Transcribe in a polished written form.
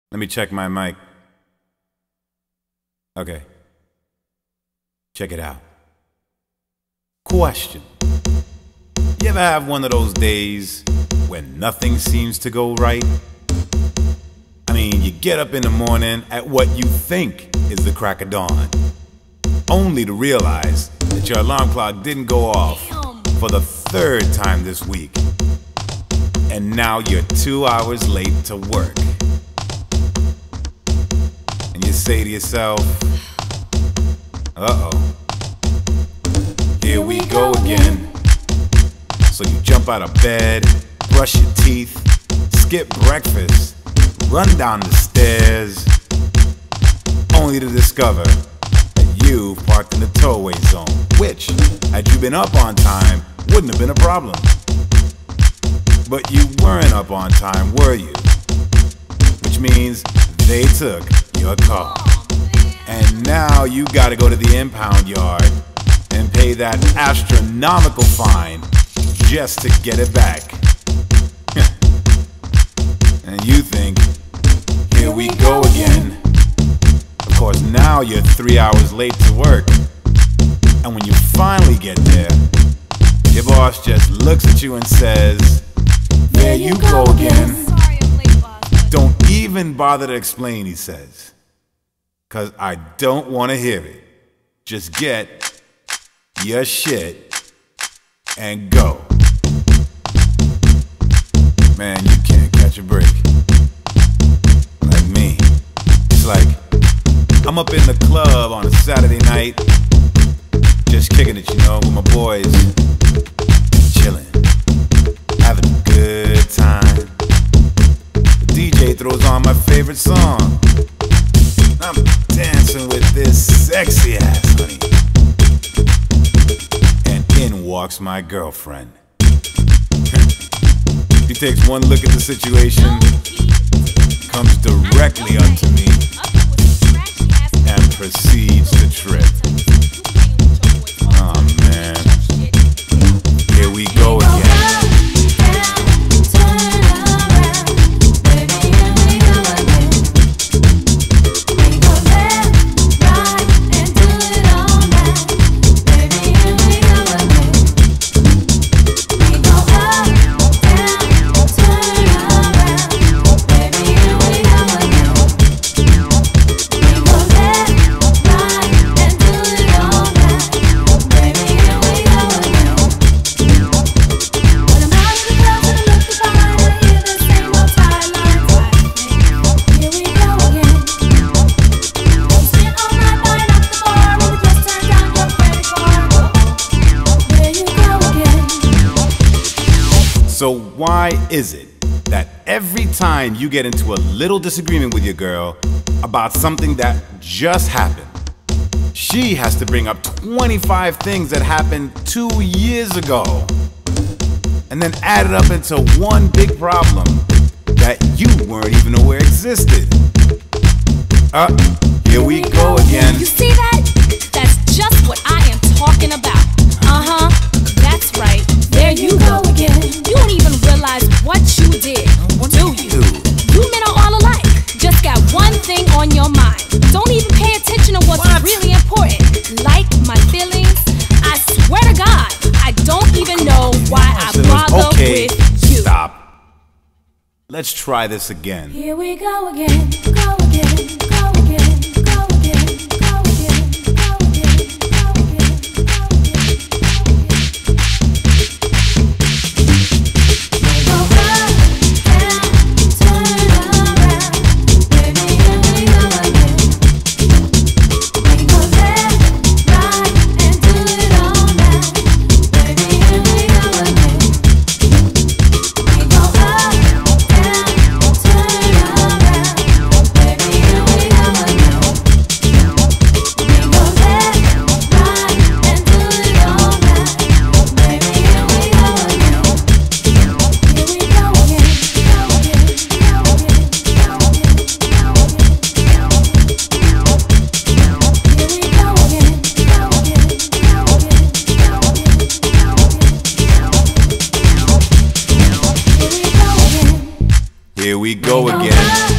Let me check my mic. Okay. Check it out. Question. You ever have one of those days when nothing seems to go right? I mean, you get up in the morning at what you think is the crack of dawn, only to realize that your alarm clock didn't go off for the third time this week. And now you're 2 hours late to work. And you say to yourself, uh-oh, here we go again. So you jump out of bed, brush your teeth, skip breakfast, run down the stairs, only to discover that you've parked in the towaway zone, which, had you been up on time, wouldn't have been a problem. But you weren't up on time, were you? Which means they took your car. And now you gotta go to the impound yard and pay that astronomical fine just to get it back. And you think, here we go again. Of course, now you're 3 hours late to work. And when you finally get there, your boss just looks at you and says, there you go again. Sorry I'm late, boss. Don't even bother to explain, he says. 'Cause I don't want to hear it. Just get your shit and go. Man, you can't catch a break. Like me. It's like I'm up in the club on a Saturday night, just kicking it, you know, with my boys, chilling, having a good time. The DJ throws on my favorite song. I'm dancing with this sexy ass honey. And in walks my girlfriend. She takes one look at the situation, comes directly up to me, and proceeds to trip. Oh man, here we go again. So why is it that every time you get into a little disagreement with your girl about something that just happened, she has to bring up 25 things that happened 2 years ago and then add it up into one big problem that you weren't even aware existed? Here we go again. You see that? That's just what I am talking about. Uh-huh, that's right. There you go again. You don't even realize what you did, do you? You men are all alike. Just got one thing on your mind. Don't even pay attention to what's really important. Like my feelings. I swear to God, I don't even know why I bother with you. Stop. Let's try this again. Here we go again, go again, go again, go again, go again, go again, go again, go again. Go up, down, turn around, baby, here we go again. We go left, right, and do it all night, baby, here we go again. We go up, down, turn around, baby, here we go again. We go left, right, and do it all night, baby, here we go again. Here we go again, go again, go again, go again, go again, go again. Here we go again, go again, go again, go again, go again, go again. Here we go again. Here we go again.